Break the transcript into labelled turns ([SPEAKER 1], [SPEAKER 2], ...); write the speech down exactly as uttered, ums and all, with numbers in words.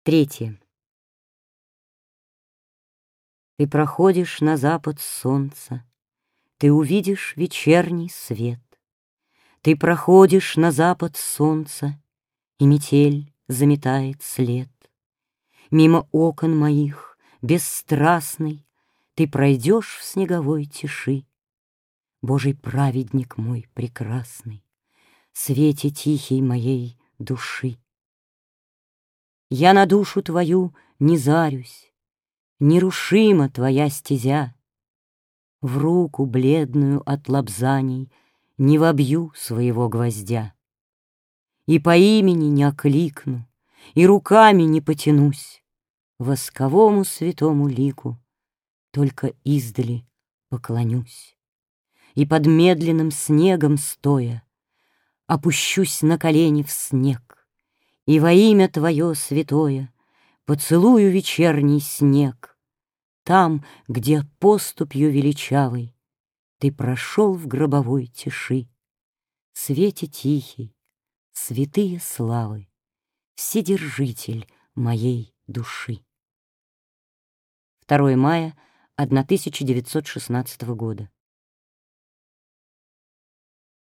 [SPEAKER 1] Третье. Ты проходишь на запад солнца, Ты увидишь вечерний свет. Ты проходишь на запад солнца, И метель заметает след. Мимо окон моих, бесстрастный, Ты пройдешь в снеговой тиши. Божий праведник мой прекрасный, Свете тихий моей души. Я на душу твою не зарюсь, Нерушима твоя стезя. В руку бледную от лобзаний Не вобью своего гвоздя. И по имени не окликну, И руками не потянусь Восковому святому лику, Только издали поклонюсь. И под медленным снегом стоя Опущусь на колени в снег, И во имя твое святое Поцелую вечерний снег. Там, где поступью величавой Ты прошел в гробовой тиши, Свете тихий, святые славы, Вседержитель моей души. второе мая тысяча девятьсот шестнадцатого года.